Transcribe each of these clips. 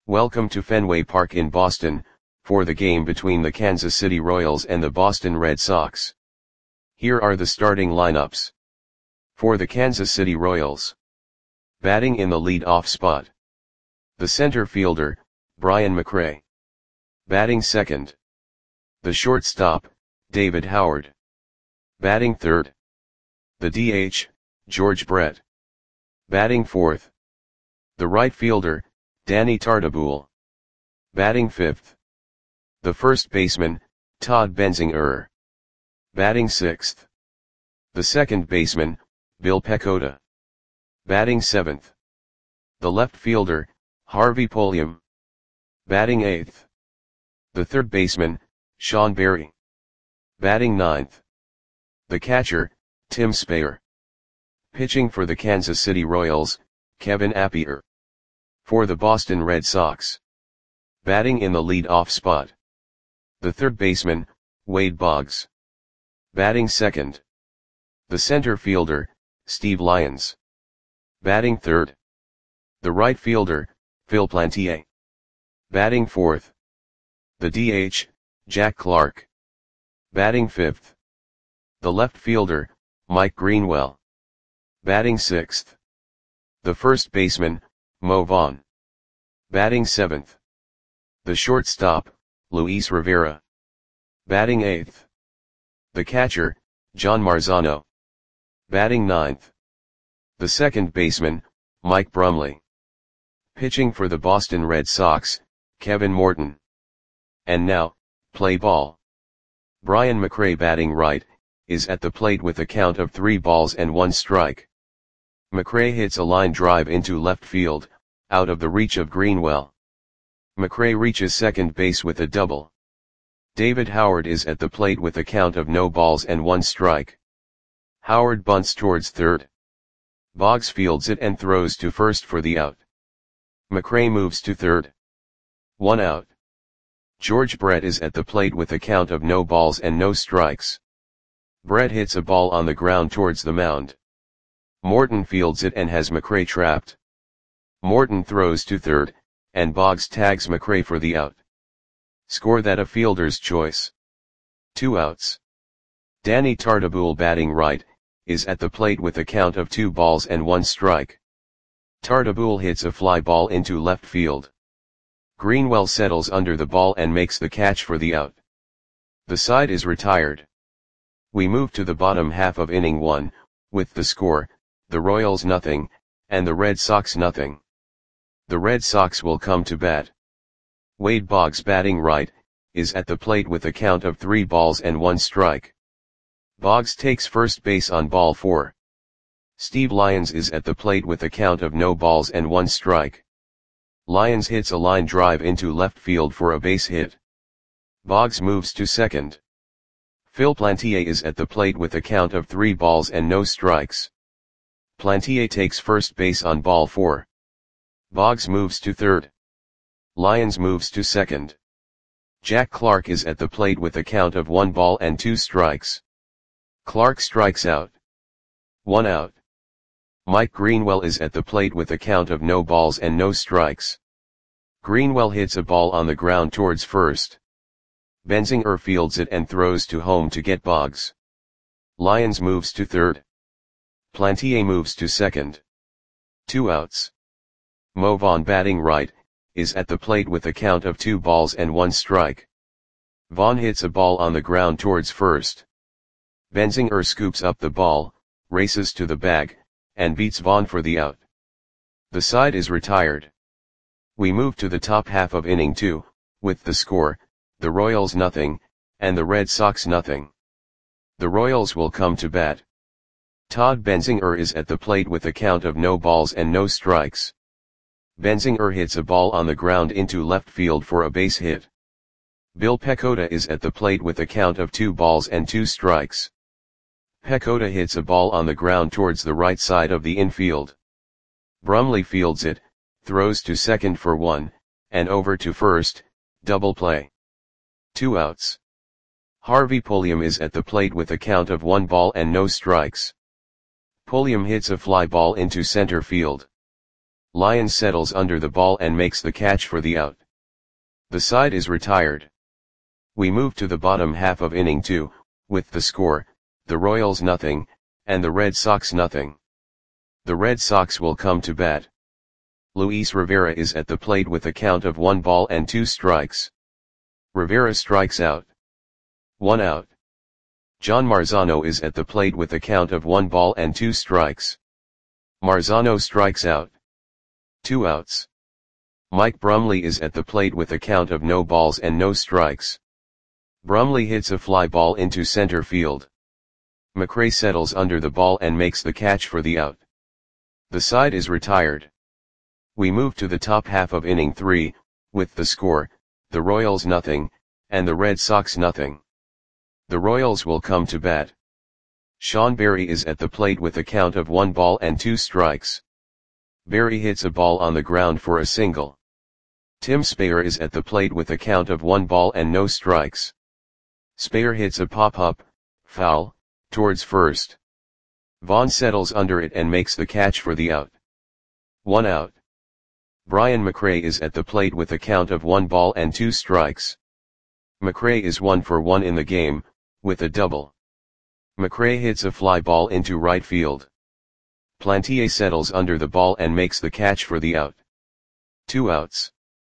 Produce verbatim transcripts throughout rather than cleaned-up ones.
Welcome to Fenway Park in Boston, for the game between the Kansas City Royals and the Boston Red Sox. Here are the starting lineups. For the Kansas City Royals. Batting in the lead-off spot. The center fielder, Brian McRae. Batting second. The shortstop, David Howard. Batting third. The D H, George Brett. Batting fourth. The right fielder, Danny Tartabull. Batting fifth. The first baseman, Todd Benzinger. Batting sixth. The second baseman, Bill Pecota. Batting seventh. The left fielder, Harvey Polium. Batting eighth. The third baseman, Sean Berry. Batting ninth. The catcher, Tim Spayer. Pitching for the Kansas City Royals, Kevin Appier. For the Boston Red Sox. Batting in the lead-off spot. The third baseman, Wade Boggs. Batting second. The center fielder, Steve Lyons. Batting third. The right fielder, Phil Plantier. Batting fourth. The D H, Jack Clark. Batting fifth. The left fielder, Mike Greenwell. Batting sixth. The first baseman, Mo Vaughn. Batting seventh. The shortstop, Luis Rivera. Batting eighth. The catcher, John Marzano. Batting ninth. The second baseman, Mike Brumley. Pitching for the Boston Red Sox, Kevin Morton. And now, play ball. Brian McRae, batting right, is at the plate with a count of three balls and one strike. McRae hits a line drive into left field, out of the reach of Greenwell. McRae reaches second base with a double. David Howard is at the plate with a count of no balls and one strike. Howard bunts towards third. Boggs fields it and throws to first for the out. McRae moves to third. One out. George Brett is at the plate with a count of no balls and no strikes. Brett hits a ball on the ground towards the mound. Morton fields it and has McRae trapped. Morton throws to third, and Boggs tags McRae for the out. Score that a fielder's choice. Two outs. Danny Tartabull, batting right, is at the plate with a count of two balls and one strike. Tartabull hits a fly ball into left field. Greenwell settles under the ball and makes the catch for the out. The side is retired. We move to the bottom half of inning one, with the score, the Royals nothing, and the Red Sox nothing. The Red Sox will come to bat. Wade Boggs, batting right, is at the plate with a count of three balls and one strike. Boggs takes first base on ball four. Steve Lyons is at the plate with a count of no balls and one strike. Lyons hits a line drive into left field for a base hit. Boggs moves to second. Phil Plantier is at the plate with a count of three balls and no strikes. Plantier takes first base on ball four. Boggs moves to third. Lyons moves to second. Jack Clark is at the plate with a count of one ball and two strikes. Clark strikes out. One out. Mike Greenwell is at the plate with a count of no balls and no strikes. Greenwell hits a ball on the ground towards first. Benzinger fields it and throws to home to get Boggs. Lyons moves to third. Plantier moves to second. Two outs. Mo Vaughn, batting right, is at the plate with a count of two balls and one strike. Vaughn hits a ball on the ground towards first. Benzinger scoops up the ball, races to the bag, and beats Vaughn for the out. The side is retired. We move to the top half of inning two, with the score, the Royals nothing, and the Red Sox nothing. The Royals will come to bat. Todd Benzinger is at the plate with a count of no balls and no strikes. Benzinger hits a ball on the ground into left field for a base hit. Bill Pecota is at the plate with a count of two balls and two strikes. Pecota hits a ball on the ground towards the right side of the infield. Brumley fields it, throws to second for one, and over to first, double play. Two outs. Harvey Polium is at the plate with a count of one ball and no strikes. Polium hits a fly ball into center field. Lyons settles under the ball and makes the catch for the out. The side is retired. We move to the bottom half of inning two, with the score, the Royals nothing, and the Red Sox nothing. The Red Sox will come to bat. Luis Rivera is at the plate with a count of one ball and two strikes. Rivera strikes out. One out. John Marzano is at the plate with a count of one ball and two strikes. Marzano strikes out. Two outs. Mike Brumley is at the plate with a count of no balls and no strikes. Brumley hits a fly ball into center field. McRae settles under the ball and makes the catch for the out. The side is retired. We move to the top half of inning three, with the score, the Royals nothing, and the Red Sox nothing. The Royals will come to bat. Sean Berry is at the plate with a count of one ball and two strikes. Berry hits a ball on the ground for a single. Tim Spayer is at the plate with a count of one ball and no strikes. Spayer hits a pop-up, foul, towards first. Vaughn settles under it and makes the catch for the out. One out. Brian McRae is at the plate with a count of one ball and two strikes. McRae is one for one in the game, with a double. McRae hits a fly ball into right field. Plantier settles under the ball and makes the catch for the out. Two outs.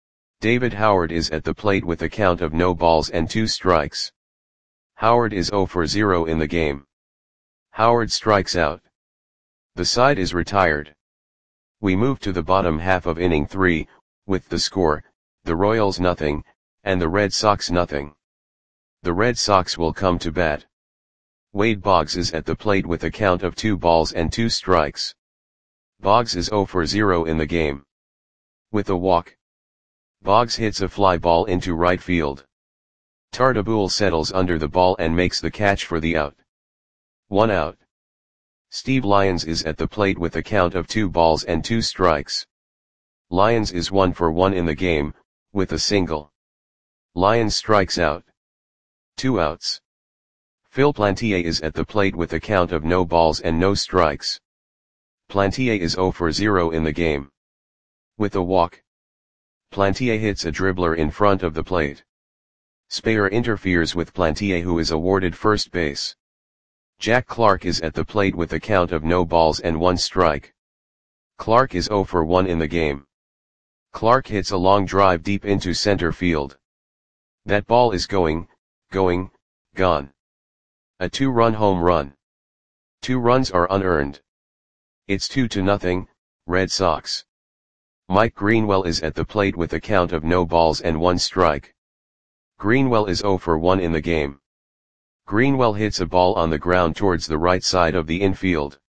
David Howard is at the plate with a count of no balls and two strikes. Howard is zero for zero in the game. Howard strikes out. The side is retired. We move to the bottom half of inning three, with the score, the Royals nothing, and the Red Sox nothing. The Red Sox will come to bat. Wade Boggs is at the plate with a count of two balls and two strikes. Boggs is zero for zero in the game. With a walk. Boggs hits a fly ball into right field. Tartabull settles under the ball and makes the catch for the out. One out. Steve Lyons is at the plate with a count of two balls and two strikes. Lyons is one for one in the game, with a single. Lyons strikes out. Two outs. Phil Plantier is at the plate with a count of no balls and no strikes. Plantier is zero for zero in the game. With a walk. Plantier hits a dribbler in front of the plate. Spayer interferes with Plantier, who is awarded first base. Jack Clark is at the plate with a count of no balls and one strike. Clark is zero for one in the game. Clark hits a long drive deep into center field. That ball is going, going, gone. A two-run home run. Two runs are unearned. It's two to nothing, Red Sox. Mike Greenwell is at the plate with a count of no balls and one strike. Greenwell is zero for one in the game. Greenwell hits a ball on the ground towards the right side of the infield.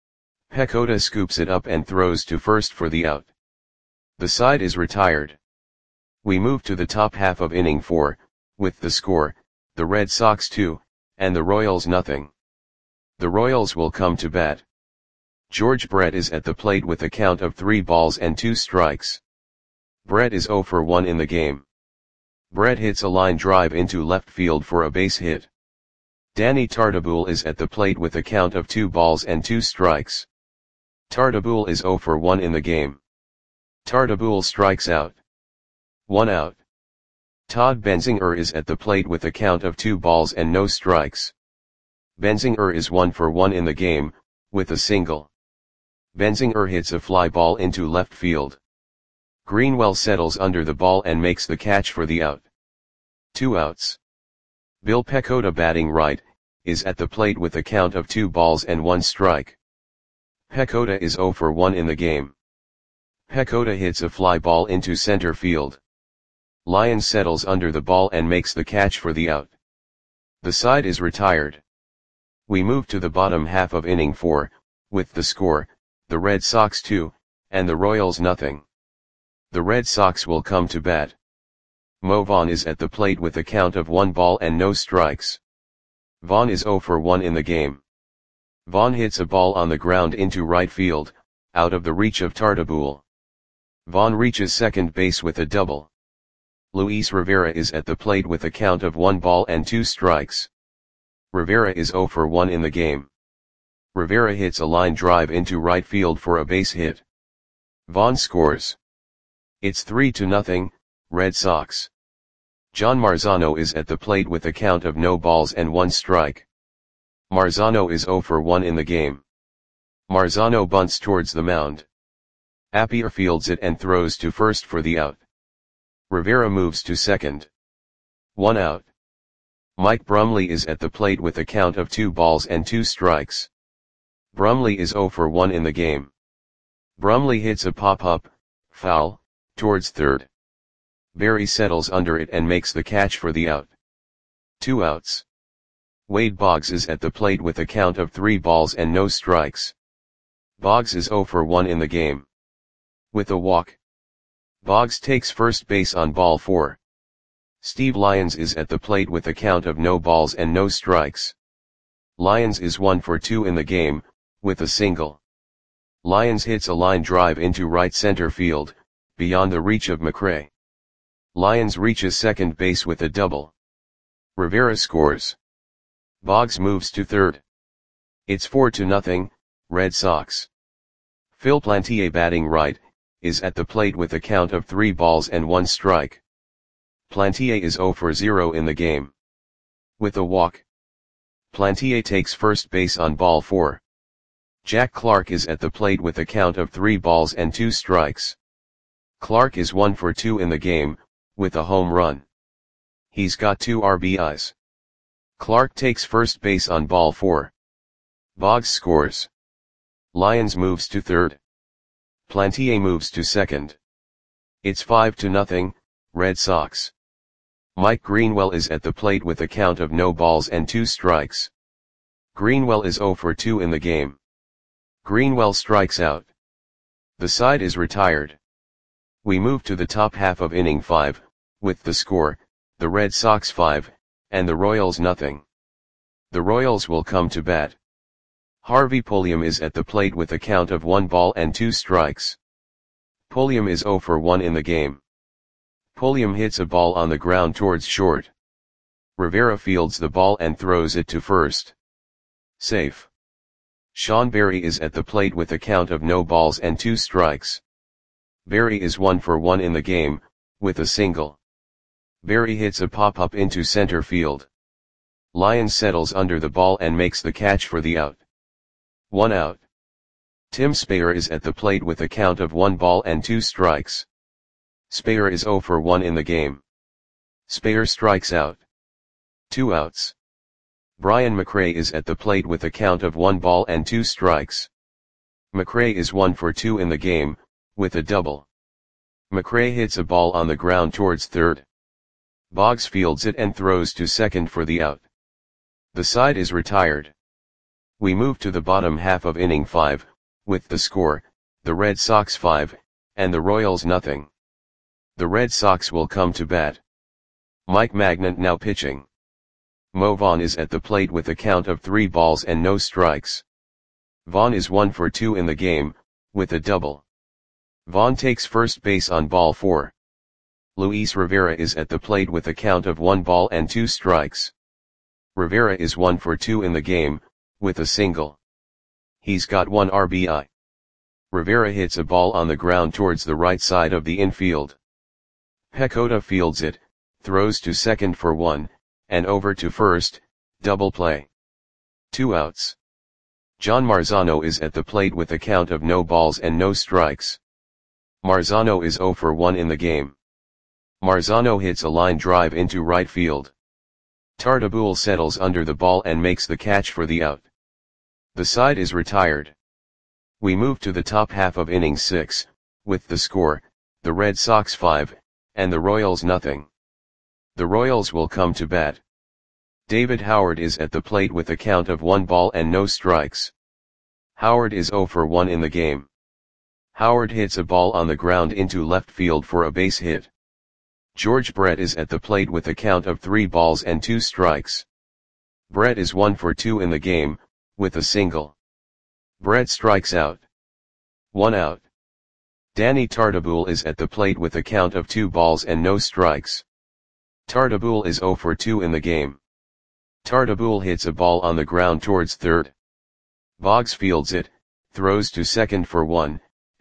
Pecota scoops it up and throws to first for the out. The side is retired. We move to the top half of inning four, with the score, the Red Sox two, and the Royals nothing. The Royals will come to bat. George Brett is at the plate with a count of three balls and two strikes. Brett is zero for one in the game. Brett hits a line drive into left field for a base hit. Danny Tartabull is at the plate with a count of two balls and two strikes. Tartabull is zero for one in the game. Tartabull strikes out. One out. Todd Benzinger is at the plate with a count of two balls and no strikes. Benzinger is one for one in the game, with a single. Benzinger hits a fly ball into left field. Greenwell settles under the ball and makes the catch for the out. Two outs. Bill Pecota, batting right, is at the plate with a count of two balls and one strike. Pecota is zero for one in the game. Pecota hits a fly ball into center field. Lyons settles under the ball and makes the catch for the out. The side is retired. We move to the bottom half of inning four, with the score, the Red Sox two, and the Royals nothing. The Red Sox will come to bat. Mo Vaughn is at the plate with a count of one ball and no strikes. Vaughn is zero for one in the game. Vaughn hits a ball on the ground into right field, out of the reach of Tartabull. Vaughn reaches second base with a double. Luis Rivera is at the plate with a count of one ball and two strikes. Rivera is zero for one in the game. Rivera hits a line drive into right field for a base hit. Vaughn scores. It's three to nothing, Red Sox. John Marzano is at the plate with a count of no balls and one strike. Marzano is zero for one in the game. Marzano bunts towards the mound. Appier fields it and throws to first for the out. Rivera moves to second. One out. Mike Brumley is at the plate with a count of two balls and two strikes. Brumley is zero for one in the game. Brumley hits a pop-up, foul, towards third. Berry settles under it and makes the catch for the out. Two outs. Wade Boggs is at the plate with a count of three balls and no strikes. Boggs is zero for one in the game. With a walk. Boggs takes first base on ball four. Steve Lyons is at the plate with a count of no balls and no strikes. Lyons is one for two in the game, with a single. Lyons hits a line drive into right center field, beyond the reach of McRae. Lyons reaches second base with a double. Rivera scores. Boggs moves to third. It's four to nothing, Red Sox. Phil Plantier, batting right, is at the plate with a count of three balls and one strike. Plantier is zero for zero in the game. With a walk. Plantier takes first base on ball four. Jack Clark is at the plate with a count of three balls and two strikes. Clark is one for two in the game, with a home run. He's got two R B Is. Clark takes first base on ball four. Boggs scores. Lyons moves to third. Plantier moves to second. It's five to nothing, Red Sox. Mike Greenwell is at the plate with a count of no balls and two strikes. Greenwell is zero for two in the game. Greenwell strikes out. The side is retired. We move to the top half of inning five, with the score, the Red Sox five, and the Royals nothing. The Royals will come to bat. Harvey Pulliam is at the plate with a count of one ball and two strikes. Pulliam is zero for one in the game. Pulliam hits a ball on the ground towards short. Rivera fields the ball and throws it to first. Safe. Sean Berry is at the plate with a count of no balls and two strikes. Berry is one for one in the game, with a single. Berry hits a pop-up into center field. Lyons settles under the ball and makes the catch for the out. One out. Tim Spayer is at the plate with a count of one ball and two strikes. Spayer is zero for one in the game. Spayer strikes out. Two outs. Brian McRae is at the plate with a count of one ball and two strikes. McRae is one for two in the game, with a double. McRae hits a ball on the ground towards third. Boggs fields it and throws to second for the out. The side is retired. We move to the bottom half of inning five, with the score, the Red Sox five, and the Royals nothing. The Red Sox will come to bat. Mike Magnant now pitching. Mo Vaughn is at the plate with a count of three balls and no strikes. Vaughn is one for two in the game, with a double. Vaughn takes first base on ball four. Luis Rivera is at the plate with a count of one ball and two strikes. Rivera is one for two in the game, with a single. He's got one R B I. Rivera hits a ball on the ground towards the right side of the infield. Pecota fields it, throws to second for one, and over to first, double play. Two outs. John Marzano is at the plate with a count of no balls and no strikes. Marzano is zero for one in the game. Marzano hits a line drive into right field. Tartabull settles under the ball and makes the catch for the out. The side is retired. We move to the top half of inning six, with the score, the Red Sox five, and the Royals nothing. The Royals will come to bat. David Howard is at the plate with a count of one ball and no strikes. Howard is zero for one in the game. Howard hits a ball on the ground into left field for a base hit. George Brett is at the plate with a count of three balls and two strikes. Brett is one for two in the game, with a single. Brett strikes out. One out. Danny Tartabull is at the plate with a count of two balls and no strikes. Tartabull is zero for two in the game. Tartabull hits a ball on the ground towards third. Boggs fields it, throws to second for one,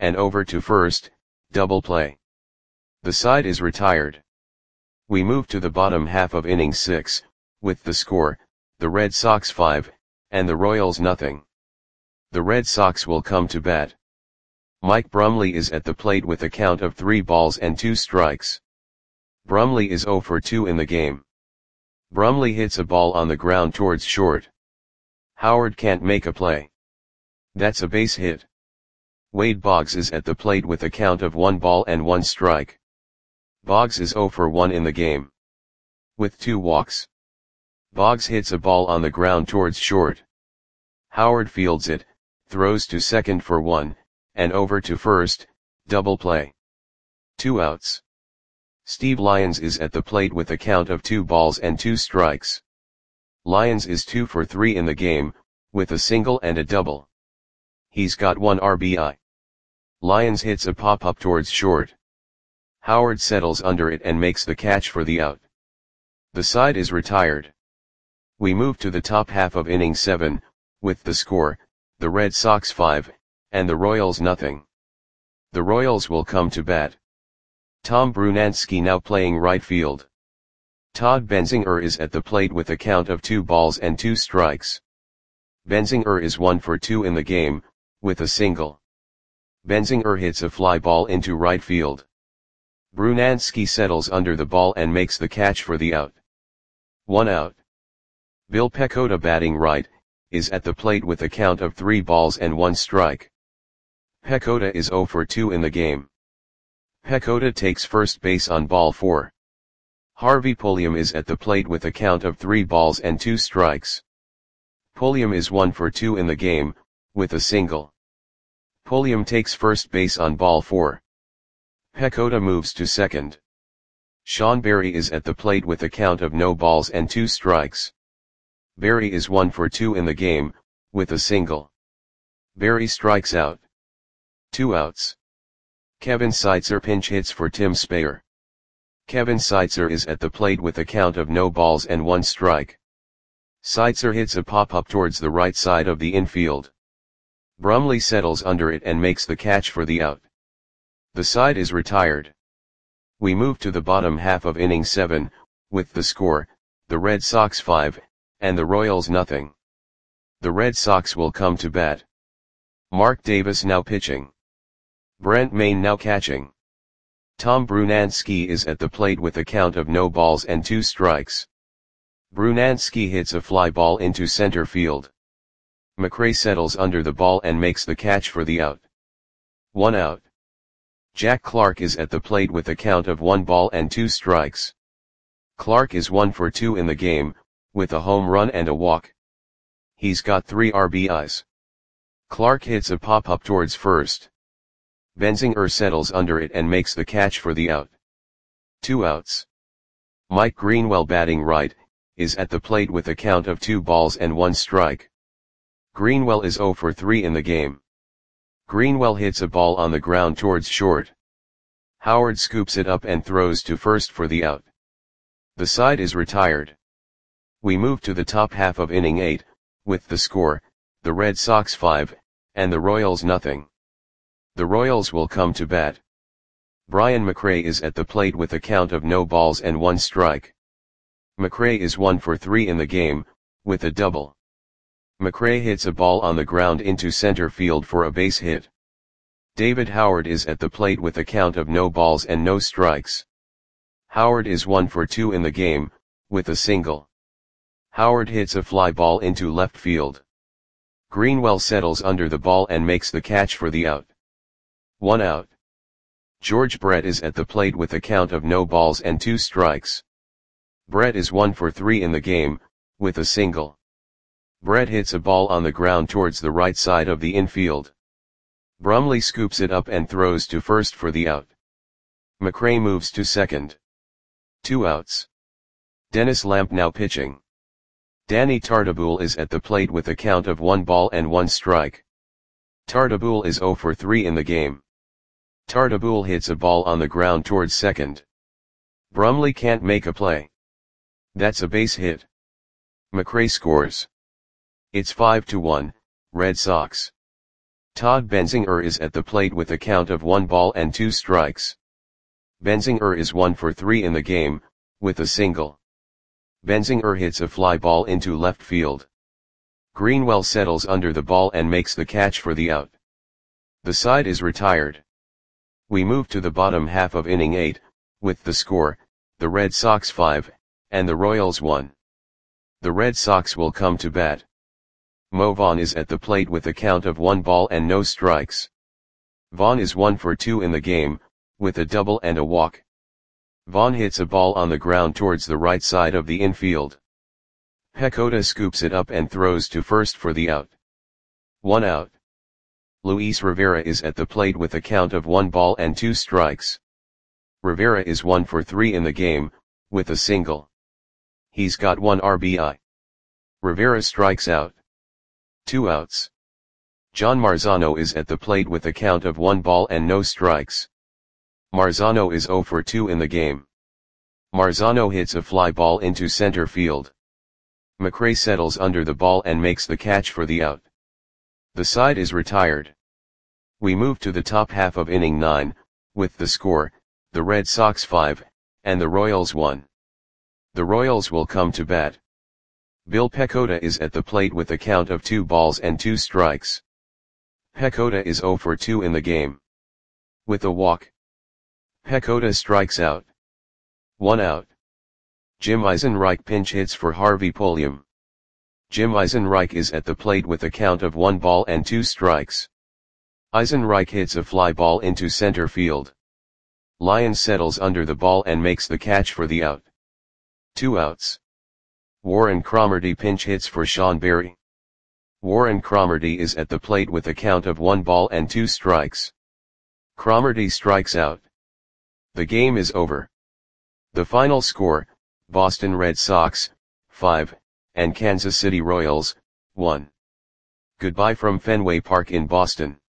and over to first, double play. The side is retired. We move to the bottom half of inning six, with the score, the Red Sox five, and the Royals nothing. The Red Sox will come to bat. Mike Brumley is at the plate with a count of three balls and two strikes. Brumley is oh for two in the game. Brumley hits a ball on the ground towards short. Howard can't make a play. That's a base hit. Wade Boggs is at the plate with a count of one ball and one strike. Boggs is oh for one in the game. With two walks. Boggs hits a ball on the ground towards short. Howard fields it, throws to second for one, and over to first, double play. Two outs. Steve Lyons is at the plate with a count of two balls and two strikes. Lyons is two for three in the game, with a single and a double. He's got one R B I. Lyons hits a pop-up towards short. Howard settles under it and makes the catch for the out. The side is retired. We move to the top half of inning seven, with the score, the Red Sox five, and the Royals nothing. The Royals will come to bat. Tom Brunansky now playing right field. Todd Benzinger is at the plate with a count of two balls and two strikes. Benzinger is one for two in the game, with a single. Benzinger hits a fly ball into right field. Brunansky settles under the ball and makes the catch for the out. One out. Bill Pecota batting right, is at the plate with a count of three balls and one strike. Pecota is oh for two in the game. Pecota takes first base on ball four. Harvey Pulliam is at the plate with a count of three balls and two strikes. Pulliam is one for two in the game, with a single. Pulliam takes first base on ball four. Pecota moves to second. Sean Berry is at the plate with a count of no balls and two strikes. Berry is one for two in the game, with a single. Berry strikes out. Two outs. Kevin Seitzer pinch hits for Tim Speyer. Kevin Seitzer is at the plate with a count of no balls and one strike. Seitzer hits a pop-up towards the right side of the infield. Brumley settles under it and makes the catch for the out. The side is retired. We move to the bottom half of inning seven, with the score, the Red Sox five, and the Royals nothing. The Red Sox will come to bat. Mark Davis now pitching. Brent Mayne now catching. Tom Brunansky is at the plate with a count of no balls and two strikes. Brunansky hits a fly ball into center field. McRae settles under the ball and makes the catch for the out. One out. Jack Clark is at the plate with a count of one ball and two strikes. Clark is one for two in the game, with a home run and a walk. He's got three R B Is. Clark hits a pop-up towards first. Benzinger settles under it and makes the catch for the out. Two outs. Mike Greenwell batting right, is at the plate with a count of two balls and one strike. Greenwell is oh for three in the game. Greenwell hits a ball on the ground towards short. Howard scoops it up and throws to first for the out. The side is retired. We move to the top half of inning eight, with the score, the Red Sox five, and the Royals nothing. The Royals will come to bat. Brian McRae is at the plate with a count of no balls and one strike. McRae is one for three in the game, with a double. McRae hits a ball on the ground into center field for a base hit. David Howard is at the plate with a count of no balls and no strikes. Howard is one for two in the game, with a single. Howard hits a fly ball into left field. Greenwell settles under the ball and makes the catch for the out. One out. George Brett is at the plate with a count of no balls and two strikes. Brett is one for three in the game, with a single. Brett hits a ball on the ground towards the right side of the infield. Brumley scoops it up and throws to first for the out. McRae moves to second. Two outs. Dennis Lamp now pitching. Danny Tartabull is at the plate with a count of one ball and one strike. Tartabull is oh for three in the game. Tartabull hits a ball on the ground towards second. Brumley can't make a play. That's a base hit. McRae scores. It's five to one, Red Sox. Todd Benzinger is at the plate with a count of one ball and two strikes. Benzinger is one for three in the game, with a single. Benzinger hits a fly ball into left field. Greenwell settles under the ball and makes the catch for the out. The side is retired. We move to the bottom half of inning eight, with the score, the Red Sox five, and the Royals one. The Red Sox will come to bat. Mo Vaughn is at the plate with a count of one ball and no strikes. Vaughn is one for two in the game, with a double and a walk. Vaughn hits a ball on the ground towards the right side of the infield. Pecota scoops it up and throws to first for the out. One out. Luis Rivera is at the plate with a count of one ball and two strikes. Rivera is one for three in the game, with a single. He's got one R B I. Rivera strikes out. Two outs. John Marzano is at the plate with a count of one ball and no strikes. Marzano is zero for two in the game. Marzano hits a fly ball into center field. McRae settles under the ball and makes the catch for the out. The side is retired. We move to the top half of inning nine, with the score, the Red Sox five, and the Royals one. The Royals will come to bat. Bill Pecota is at the plate with a count of two balls and two strikes. Pecota is zero for two in the game. With a walk. Pecota strikes out. One out. Jim Eisenreich pinch hits for Harvey Polium. Jim Eisenreich is at the plate with a count of one ball and two strikes. Eisenreich hits a fly ball into center field. Lyons settles under the ball and makes the catch for the out. Two outs. Warren Cromartie pinch hits for Sean Berry. Warren Cromartie is at the plate with a count of one ball and two strikes. Cromartie strikes out. The game is over. The final score, Boston Red Sox, five, and Kansas City Royals, one. Goodbye from Fenway Park in Boston.